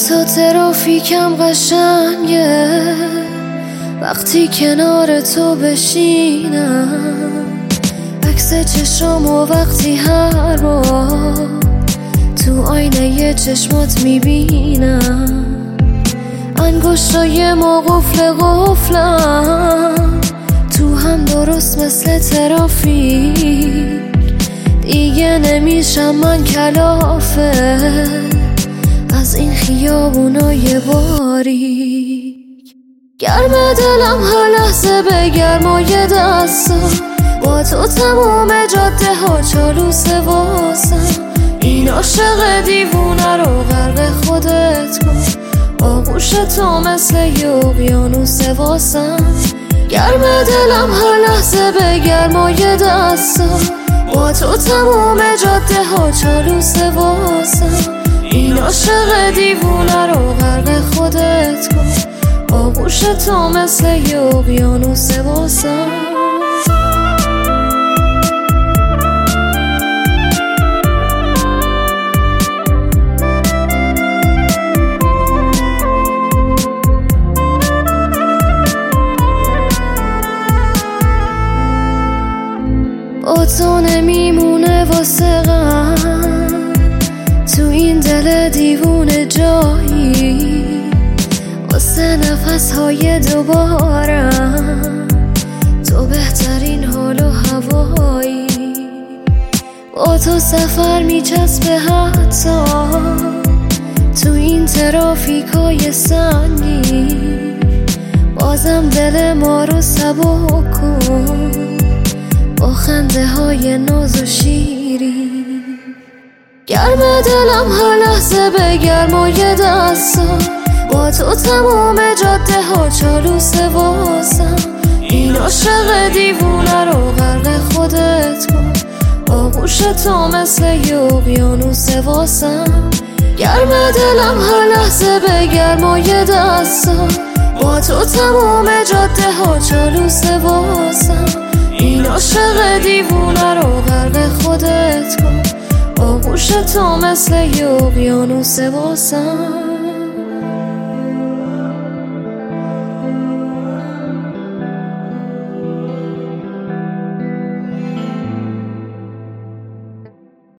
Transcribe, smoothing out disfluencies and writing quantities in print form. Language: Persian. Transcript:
تو ترافیکم قشنگه وقتی کنار تو بشینم، عکس چشمو وقتی هر بار تو آینه چشمات میبینم، انگشتای ما قفل قفلم تو هم درست مثل ترافیک، دیگه نمیشم من کلافه از این خیابونای باریک. گرم دلم هر لحظه به گرمای دستا، با تو تمام جاده ها چالوسه واسم، این عاشق دیوونه رو غرق خودت کن، آغوش تو مثل یه اقیانوسه واسم. گرم دلم هر لحظه به گرمای دستا، با تو تمام جاده ها چالوسه واسم، این عاشق دیوونه رو غرق خودت کن، آغوش تو مثل یه اقیانوسه واسم. با تو نمیمونه واسه غم تو این دل دیوونه جایی، واسه نفس های دوبارم تو بهترین حال و هوایی. با تو سفر میچسبه حتی تو این ترافیکای سنگین، بازم دل ما رو سبک کن با خنده های ناز و شیرین. گرم دلم هر لحظه به گرمای دستا، با تو تمام جاده ها چالوسه واسم، این عاشق دیوونه رو غرق خودت کن، آغوش تو مثل یه اقیانوسه واسم. گرم دلم هر لحظه به گرمای دستا، با تو تمام جاده ها چالوسه واسم، این عاشق دیوونه رو غرق خودت کن، آغوش تو مثل یه اقیانوسه واسم.